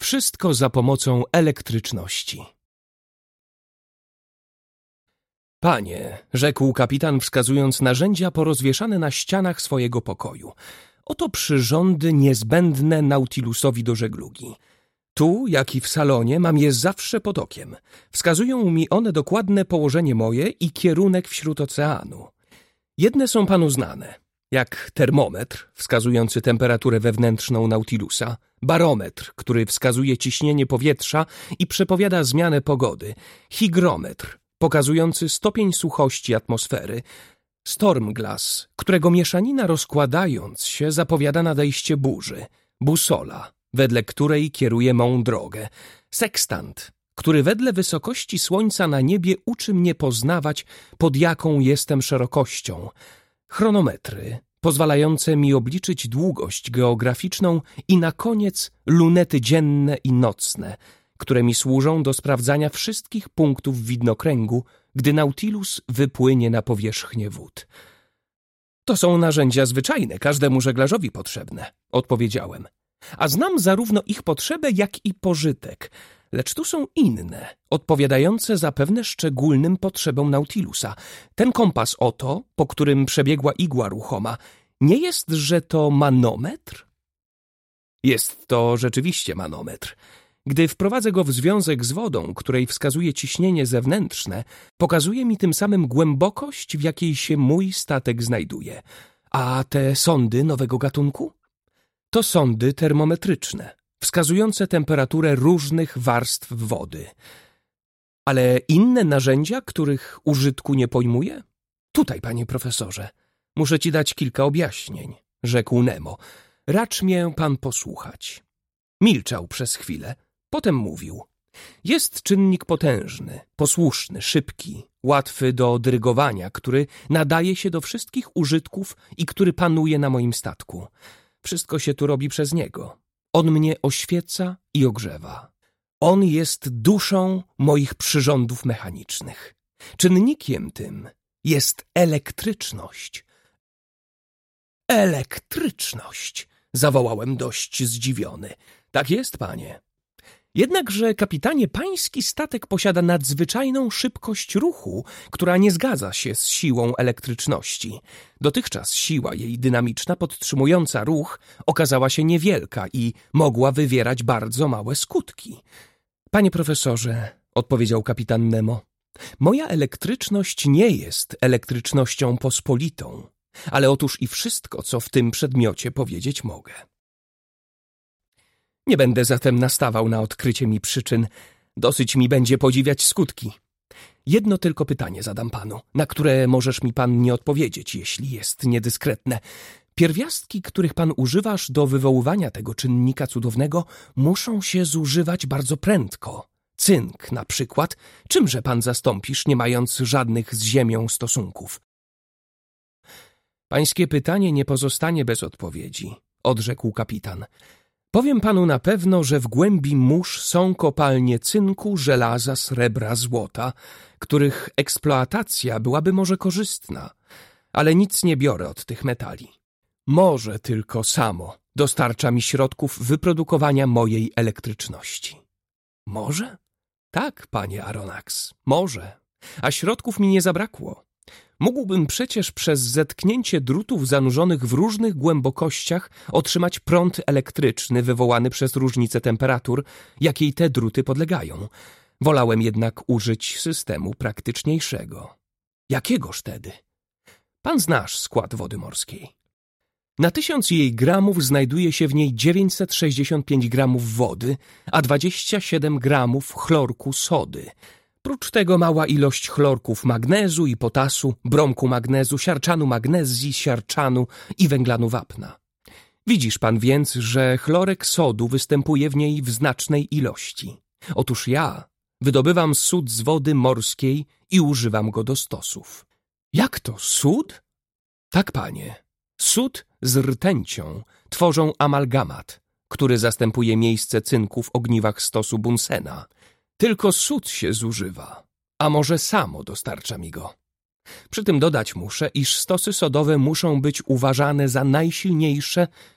Wszystko za pomocą elektryczności. Panie, rzekł kapitan, wskazując narzędzia porozwieszane na ścianach swojego pokoju. Oto przyrządy niezbędne Nautilusowi do żeglugi. Tu, jak i w salonie, mam je zawsze pod okiem. Wskazują mi one dokładne położenie moje i kierunek wśród oceanu. Jedne są panu znane, jak termometr wskazujący temperaturę wewnętrzną Nautilusa, barometr, który wskazuje ciśnienie powietrza i przepowiada zmianę pogody, hygrometr, pokazujący stopień suchości atmosfery, stormglass, którego mieszanina rozkładając się zapowiada nadejście burzy, busola, wedle której kieruje mą drogę, sekstant, który wedle wysokości słońca na niebie uczy mnie poznawać, pod jaką jestem szerokością, chronometry, pozwalające mi obliczyć długość geograficzną i na koniec lunety dzienne i nocne, które mi służą do sprawdzania wszystkich punktów widnokręgu, gdy Nautilus wypłynie na powierzchnię wód. To są narzędzia zwyczajne, każdemu żeglarzowi potrzebne, odpowiedziałem. A znam zarówno ich potrzebę, jak i pożytek, lecz tu są inne, odpowiadające zapewne szczególnym potrzebom Nautilusa. Ten kompas oto, po którym przebiegła igła ruchoma, nie jest, że to manometr? Jest to rzeczywiście manometr. Gdy wprowadzę go w związek z wodą, której wskazuje ciśnienie zewnętrzne, pokazuje mi tym samym głębokość, w jakiej się mój statek znajduje. A te sondy nowego gatunku? To sondy termometryczne, wskazujące temperaturę różnych warstw wody. Ale inne narzędzia, których użytku nie pojmuję? Tutaj, panie profesorze, muszę ci dać kilka objaśnień, rzekł Nemo. Racz mię pan posłuchać. Milczał przez chwilę. Potem mówił. Jest czynnik potężny, posłuszny, szybki, łatwy do dyrygowania, który nadaje się do wszystkich użytków i który panuje na moim statku. Wszystko się tu robi przez niego. On mnie oświeca i ogrzewa. On jest duszą moich przyrządów mechanicznych. Czynnikiem tym jest elektryczność. Elektryczność! Zawołałem dość zdziwiony. Tak jest, panie. Jednakże, kapitanie, pański statek posiada nadzwyczajną szybkość ruchu, która nie zgadza się z siłą elektryczności. Dotychczas siła jej dynamiczna podtrzymująca ruch okazała się niewielka i mogła wywierać bardzo małe skutki. Panie profesorze, odpowiedział kapitan Nemo, moja elektryczność nie jest elektrycznością pospolitą, ale otóż i wszystko, co w tym przedmiocie powiedzieć mogę. Nie będę zatem nastawał na odkrycie mi przyczyn. Dosyć mi będzie podziwiać skutki. Jedno tylko pytanie zadam panu, na które możesz mi pan nie odpowiedzieć, jeśli jest niedyskretne. Pierwiastki, których pan używasz do wywoływania tego czynnika cudownego, muszą się zużywać bardzo prędko. Cynk na przykład, czymże pan zastąpisz, nie mając żadnych z ziemią stosunków? Pańskie pytanie nie pozostanie bez odpowiedzi, odrzekł kapitan. Powiem panu na pewno, że w głębi mórz są kopalnie cynku, żelaza, srebra, złota, których eksploatacja byłaby może korzystna, ale nic nie biorę od tych metali. Morze tylko samo dostarcza mi środków wyprodukowania mojej elektryczności. Morze? Tak, panie Aronnax, morze. A środków mi nie zabrakło. Mógłbym przecież przez zetknięcie drutów zanurzonych w różnych głębokościach otrzymać prąd elektryczny wywołany przez różnicę temperatur, jakiej te druty podlegają. Wolałem jednak użyć systemu praktyczniejszego. Jakiegoż tedy? Pan znasz skład wody morskiej. Na 1000 jej gramów znajduje się w niej 965 gramów wody, a 27 gramów chlorku sody. Prócz tego mała ilość chlorków magnezu i potasu, bromku magnezu, siarczanu magnezji, siarczanu i węglanu wapna. Widzisz pan więc, że chlorek sodu występuje w niej w znacznej ilości. Otóż ja wydobywam sód z wody morskiej i używam go do stosów. Jak to, sód? Tak, panie. Sód z rtęcią tworzą amalgamat, który zastępuje miejsce cynku w ogniwach stosu Bunsena. Tylko sód się zużywa, a może samo dostarcza mi go. Przy tym dodać muszę, iż stosy sodowe muszą być uważane za najsilniejsze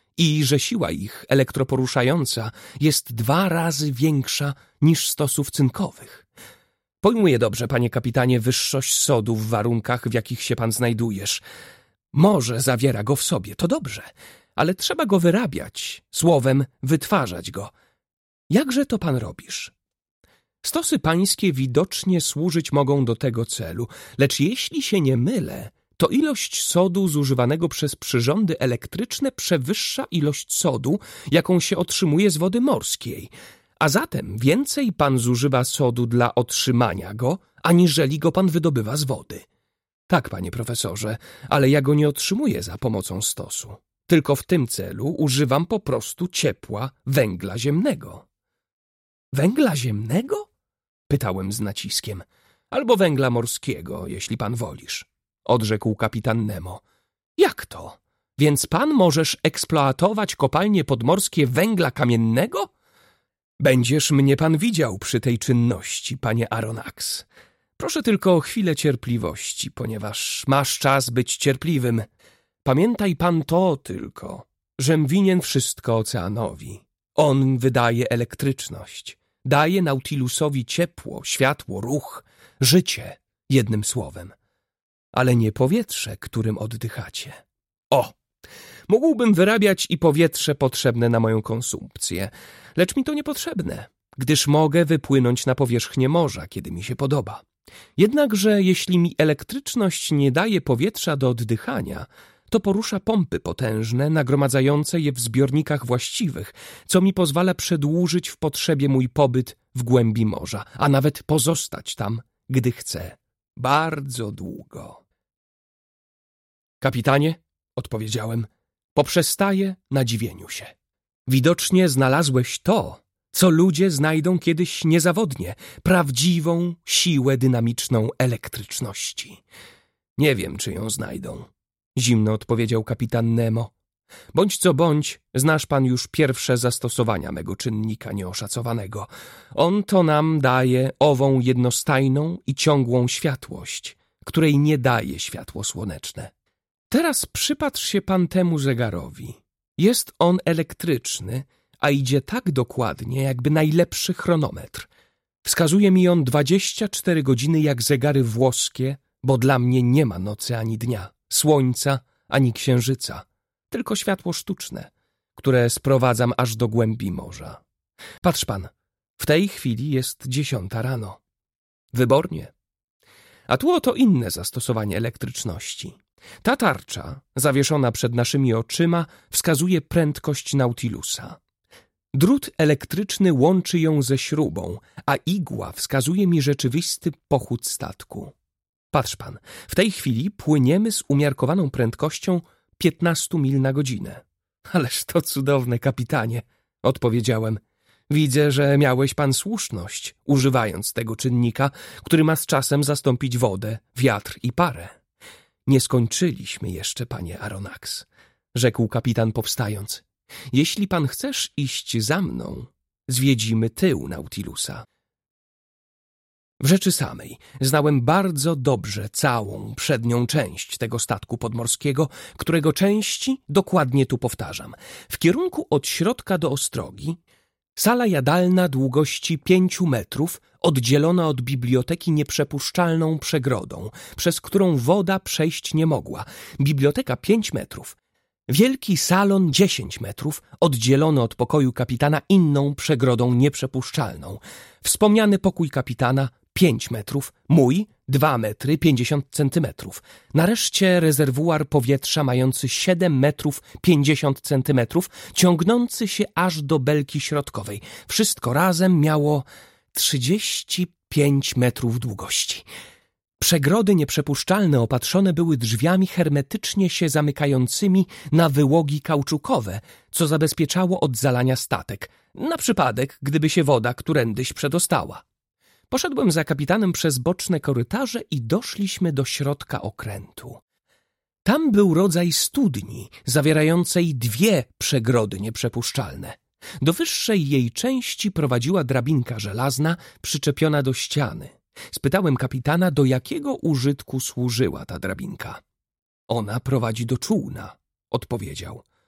i że siła ich elektroporuszająca jest 2 razy większa niż stosów cynkowych. Pojmuję dobrze, panie kapitanie, wyższość sodu w warunkach, w jakich się pan znajdujesz. Może zawiera go w sobie, to dobrze, ale trzeba go wyrabiać, słowem wytwarzać go. Jakże to pan robisz? Stosy pańskie widocznie służyć mogą do tego celu, lecz jeśli się nie mylę, to ilość sodu zużywanego przez przyrządy elektryczne przewyższa ilość sodu, jaką się otrzymuje z wody morskiej, a zatem więcej pan zużywa sodu dla otrzymania go, aniżeli go pan wydobywa z wody. Tak, panie profesorze, ale ja go nie otrzymuję za pomocą stosu. Tylko w tym celu używam po prostu ciepła węgla ziemnego. Węgla ziemnego? Pytałem z naciskiem. Albo węgla morskiego, jeśli pan wolisz, odrzekł kapitan Nemo. Jak to? Więc pan możesz eksploatować kopalnie podmorskie węgla kamiennego? Będziesz mnie pan widział przy tej czynności, panie Aronnax. Proszę tylko o chwilę cierpliwości, ponieważ masz czas być cierpliwym. Pamiętaj pan to tylko, żem winien wszystko oceanowi. On wydaje elektryczność, daje Nautilusowi ciepło, światło, ruch, życie, jednym słowem. Ale nie powietrze, którym oddychacie. O! Mógłbym wyrabiać i powietrze potrzebne na moją konsumpcję, lecz mi to niepotrzebne, gdyż mogę wypłynąć na powierzchnię morza, kiedy mi się podoba. Jednakże jeśli mi elektryczność nie daje powietrza do oddychania, to porusza pompy potężne, nagromadzające je w zbiornikach właściwych, co mi pozwala przedłużyć w potrzebie mój pobyt w głębi morza, a nawet pozostać tam, gdy chcę. Bardzo długo. Kapitanie, odpowiedziałem, poprzestaję na dziwieniu się. Widocznie znalazłeś to, co ludzie znajdą kiedyś niezawodnie, prawdziwą siłę dynamiczną elektryczności. Nie wiem, czy ją znajdą, zimno odpowiedział kapitan Nemo. Bądź co bądź, znasz pan już pierwsze zastosowania mego czynnika nieoszacowanego. On to nam daje ową jednostajną i ciągłą światłość, której nie daje światło słoneczne. Teraz przypatrz się pan temu zegarowi. Jest on elektryczny, a idzie tak dokładnie, jakby najlepszy chronometr. Wskazuje mi on 24 godziny jak zegary włoskie, bo dla mnie nie ma nocy ani dnia, słońca ani księżyca, tylko światło sztuczne, które sprowadzam aż do głębi morza. Patrz pan, w tej chwili jest 10 rano. Wybornie. A tu oto inne zastosowanie elektryczności. Ta tarcza, zawieszona przed naszymi oczyma, wskazuje prędkość Nautilusa. Drut elektryczny łączy ją ze śrubą, a igła wskazuje mi rzeczywisty pochód statku. Patrz pan, w tej chwili płyniemy z umiarkowaną prędkością 15 mil na godzinę. Ależ to cudowne, kapitanie, odpowiedziałem. Widzę, że miałeś pan słuszność, używając tego czynnika, który ma z czasem zastąpić wodę, wiatr i parę. Nie skończyliśmy jeszcze, panie Aronnax, rzekł kapitan powstając. Jeśli pan chcesz iść za mną, zwiedzimy tył Nautilusa. W rzeczy samej znałem bardzo dobrze całą przednią część tego statku podmorskiego, którego części dokładnie tu powtarzam. W kierunku od środka do ostrogi sala jadalna długości 5 metrów, oddzielona od biblioteki nieprzepuszczalną przegrodą, przez którą woda przejść nie mogła. Biblioteka 5 metrów. Wielki salon 10 metrów, oddzielony od pokoju kapitana inną przegrodą nieprzepuszczalną. Wspomniany pokój kapitana 5 metrów, mój 2 metry 50 centymetrów. Nareszcie rezerwuar powietrza mający 7 metrów 50 centymetrów, ciągnący się aż do belki środkowej. Wszystko razem miało 35 metrów długości. Przegrody nieprzepuszczalne opatrzone były drzwiami hermetycznie się zamykającymi na wyłogi kauczukowe, co zabezpieczało od zalania statek, na przypadek, gdyby się woda którędyś przedostała. Poszedłem za kapitanem przez boczne korytarze i doszliśmy do środka okrętu. Tam był rodzaj studni, zawierającej 2 przegrody nieprzepuszczalne. Do wyższej jej części prowadziła drabinka żelazna przyczepiona do ściany. Spytałem kapitana, do jakiego użytku służyła ta drabinka. Ona prowadzi do czółna, odpowiedział.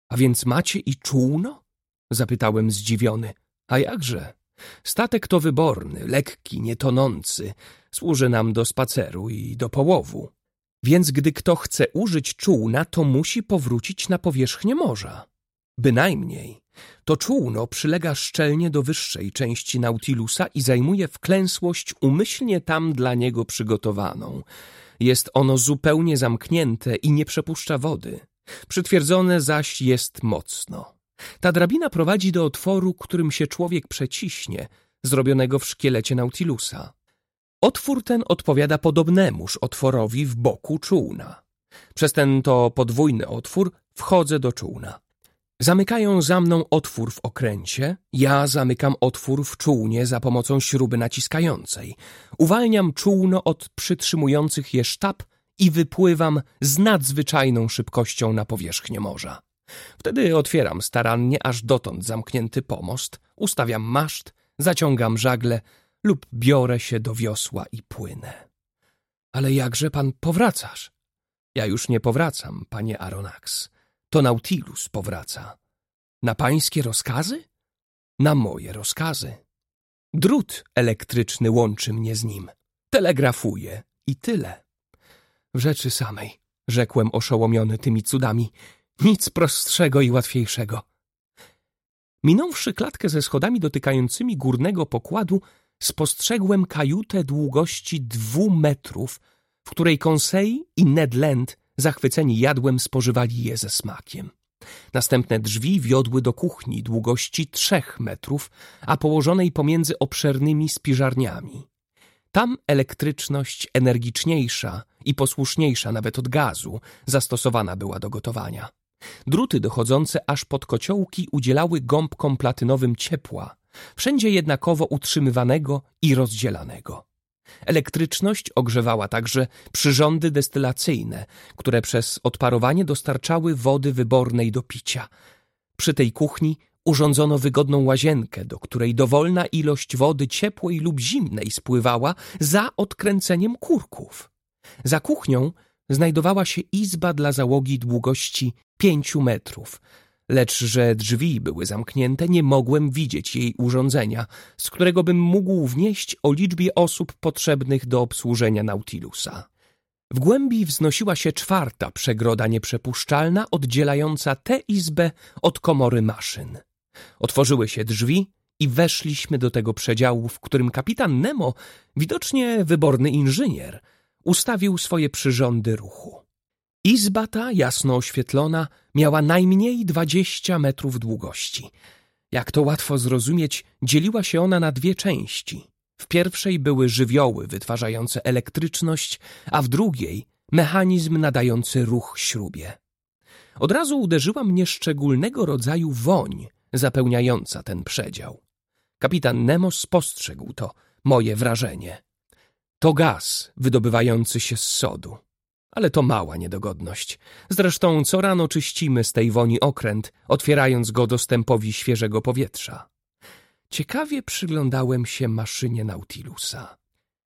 A więc macie i czółno? Zapytałem zdziwiony. A jakże? Statek to wyborny, lekki, nietonący. Służy nam do spaceru i do połowu. Więc gdy kto chce użyć czółna, to musi powrócić na powierzchnię morza. Bynajmniej. To czółno przylega szczelnie do wyższej części Nautilusa i zajmuje wklęsłość umyślnie tam dla niego przygotowaną. Jest ono zupełnie zamknięte i nie przepuszcza wody. Przytwierdzone zaś jest mocno. Ta drabina prowadzi do otworu, którym się człowiek przeciśnie, zrobionego w szkielecie Nautilusa. Otwór ten odpowiada podobnemuż otworowi w boku czółna. Przez ten to podwójny otwór wchodzę do czółna. Zamykają za mną otwór w okręcie, ja zamykam otwór w czółnie za pomocą śruby naciskającej. Uwalniam czółno od przytrzymujących je sztab i wypływam z nadzwyczajną szybkością na powierzchnię morza. Wtedy otwieram starannie aż dotąd zamknięty pomost, ustawiam maszt, zaciągam żagle lub biorę się do wiosła i płynę. Ale jakże pan powracasz? Ja już nie powracam, panie Aronnax. To Nautilus powraca. Na pańskie rozkazy? Na moje rozkazy. Drut elektryczny łączy mnie z nim. Telegrafuję i tyle. W rzeczy samej, rzekłem oszołomiony tymi cudami, nic prostszego i łatwiejszego. Minąwszy klatkę ze schodami dotykającymi górnego pokładu, spostrzegłem kajutę długości 2 metrów, w której Conseil i Ned Land, zachwyceni jadłem, spożywali je ze smakiem. Następne drzwi wiodły do kuchni długości 3 metrów, a położonej pomiędzy obszernymi spiżarniami. Tam elektryczność energiczniejsza i posłuszniejsza nawet od gazu zastosowana była do gotowania. Druty dochodzące aż pod kociołki udzielały gąbkom platynowym ciepła, wszędzie jednakowo utrzymywanego i rozdzielanego. Elektryczność ogrzewała także przyrządy destylacyjne, które przez odparowanie dostarczały wody wybornej do picia. Przy tej kuchni urządzono wygodną łazienkę, do której dowolna ilość wody ciepłej lub zimnej spływała za odkręceniem kurków. Za kuchnią znajdowała się izba dla załogi długości 5 metrów, lecz że drzwi były zamknięte, nie mogłem widzieć jej urządzenia, z którego bym mógł wnieść o liczbie osób potrzebnych do obsłużenia Nautilusa. W głębi wznosiła się 4. przegroda nieprzepuszczalna, oddzielająca tę izbę od komory maszyn. Otworzyły się drzwi i weszliśmy do tego przedziału, w którym kapitan Nemo, widocznie wyborny inżynier, ustawił swoje przyrządy ruchu. Izba ta, jasno oświetlona, miała najmniej 20 metrów długości. Jak to łatwo zrozumieć, dzieliła się ona na 2 części. W pierwszej były żywioły wytwarzające elektryczność, a w drugiej mechanizm nadający ruch śrubie. Od razu uderzyła mnie szczególnego rodzaju woń zapełniająca ten przedział. Kapitan Nemo spostrzegł to, moje wrażenie. To gaz wydobywający się z sodu. Ale to mała niedogodność. Zresztą co rano czyścimy z tej woni okręt, otwierając go dostępowi świeżego powietrza. Ciekawie przyglądałem się maszynie Nautilusa.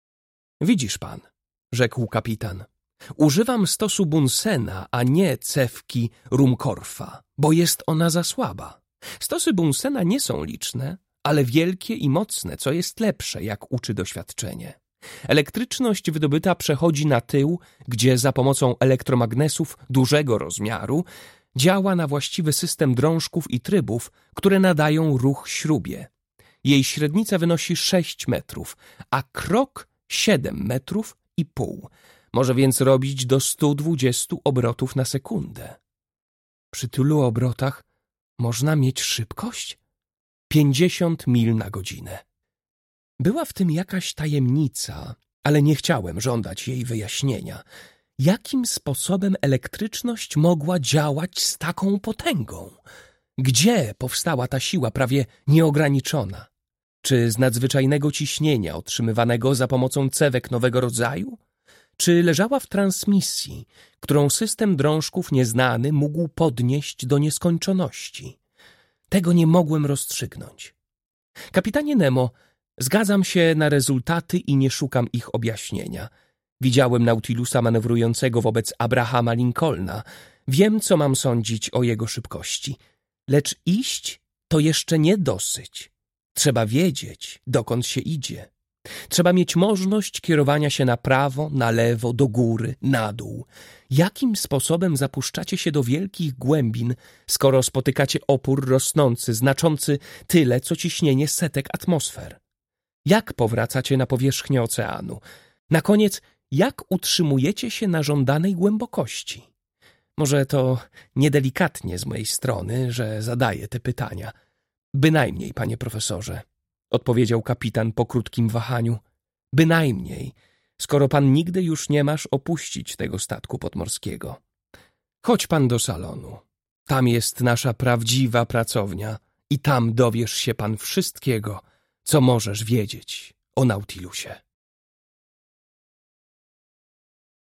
Widzisz pan, rzekł kapitan, używam stosu Bunsena, a nie cewki Ruhmkorffa, bo jest ona za słaba. Stosy Bunsena nie są liczne, ale wielkie i mocne, co jest lepsze, jak uczy doświadczenie. Elektryczność wydobyta przechodzi na tył, gdzie za pomocą elektromagnesów dużego rozmiaru działa na właściwy system drążków i trybów, które nadają ruch śrubie. Jej średnica wynosi 6 metrów, a krok 7 metrów i pół. Może więc robić do 120 obrotów na sekundę. Przy tylu obrotach można mieć szybkość? 50 mil na godzinę. Była w tym jakaś tajemnica, ale nie chciałem żądać jej wyjaśnienia. Jakim sposobem elektryczność mogła działać z taką potęgą? Gdzie powstała ta siła prawie nieograniczona? Czy z nadzwyczajnego ciśnienia otrzymywanego za pomocą cewek nowego rodzaju? Czy leżała w transmisji, którą system drążków nieznany mógł podnieść do nieskończoności? Tego nie mogłem rozstrzygnąć. Kapitanie Nemo, zgadzam się na rezultaty i nie szukam ich objaśnienia. Widziałem Nautilusa manewrującego wobec Abrahama Lincolna. Wiem, co mam sądzić o jego szybkości. Lecz iść to jeszcze nie dosyć. Trzeba wiedzieć, dokąd się idzie. Trzeba mieć możliwość kierowania się na prawo, na lewo, do góry, na dół. Jakim sposobem zapuszczacie się do wielkich głębin, skoro spotykacie opór rosnący, znaczący tyle, co ciśnienie setek atmosfer? Jak powracacie na powierzchnię oceanu? Na koniec, jak utrzymujecie się na żądanej głębokości? Może to niedelikatnie z mojej strony, że zadaję te pytania. Bynajmniej, panie profesorze, odpowiedział kapitan po krótkim wahaniu. Bynajmniej, skoro pan nigdy już nie masz opuścić tego statku podmorskiego. Chodź pan do salonu. Tam jest nasza prawdziwa pracownia i tam dowiesz się pan wszystkiego, co możesz wiedzieć o Nautilusie.